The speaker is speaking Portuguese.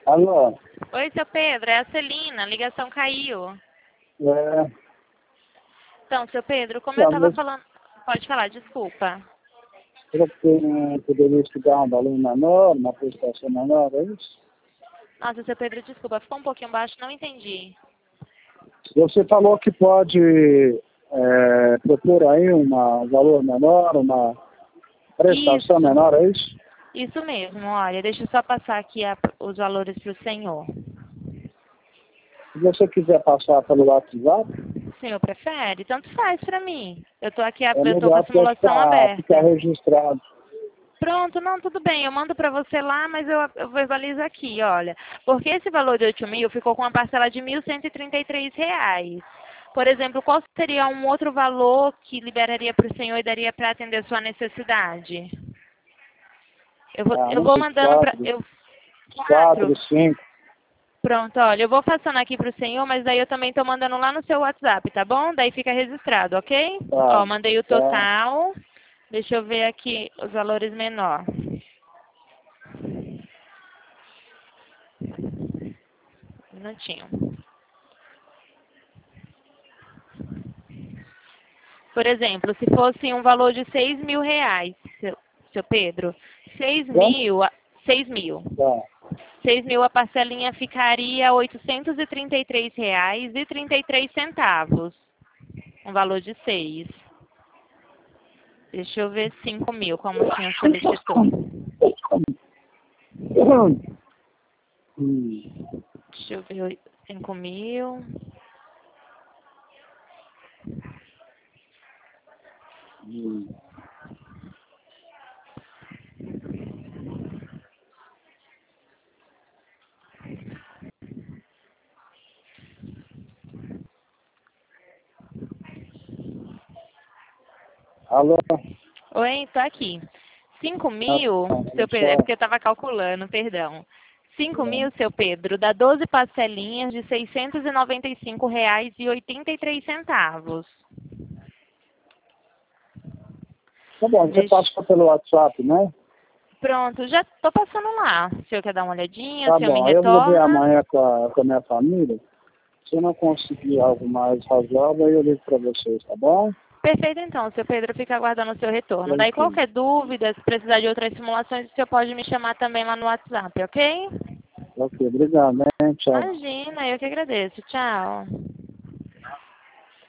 Alô? Oi, seu Pedro, é a Celina, a ligação caiu. É, Então, seu Pedro, como eu então, estava mas falando... Pode falar, desculpa. será que não poderia estudar um valor menor, uma prestação menor, é isso? Nossa, seu Pedro, desculpa, ficou um pouquinho baixo, não entendi. Você falou que pode propor aí um valor menor, uma prestação Isso, menor, é isso? isso mesmo, olha, deixa eu só passar aqui os valores para o senhor. Se você quiser passar pelo WhatsApp, O senhor prefere? Tanto faz para mim. é Eu tô com a melhor que simulação ficar aberta. registrado. Pronto, não, tudo bem. Eu mando para você lá, mas eu verbalizo aqui, olha. Porque esse valor de 8.000 ficou com uma parcela de R$ 1.133. Por exemplo, qual seria um outro valor que liberaria para o senhor e daria para atender sua necessidade? Ah, Eu não vou sei, mandando para... Quatro? quatro, cinco. Pronto, olha, eu vou passando aqui para o senhor, mas daí eu também estou mandando lá no seu WhatsApp, tá bom? Daí fica registrado, ok? Tá, Ó, mandei o tá. total. Deixa eu ver aqui os valores menor. Um minutinho. Por exemplo, se fosse um valor de R$ 6.000, seu Pedro, 6 Quanto? mil, 6 mil. Tá. 6 mil a parcelinha ficaria R$ 833,33. Um valor de 6. Deixa eu ver 5 mil, como o senhor solicitou. Hum, Deixa eu ver 5 mil. hum. Alô? Oi, tô aqui. 5 Ah, mil, seu Pedro, é pessoal, porque eu estava calculando, perdão. 5 mil, seu Pedro, dá 12 parcelinhas de R$ 695,83. tá bom, você Deixa... passa pelo WhatsApp, né? Pronto, já tô passando lá. O senhor quer dar uma olhadinha? O Tá senhor me bom, eu vou ver retorna? amanhã com a minha família. Se eu não conseguir algo mais razoável, aí eu ligo para vocês, tá bom? Perfeito, então, seu Pedro, fica aguardando o seu retorno. Daí, Ok. qualquer dúvida, se precisar de outras simulações, o senhor pode me chamar também lá no WhatsApp, ok? Ok, obrigado, né? Tchau. Imagina, eu que agradeço. Tchau.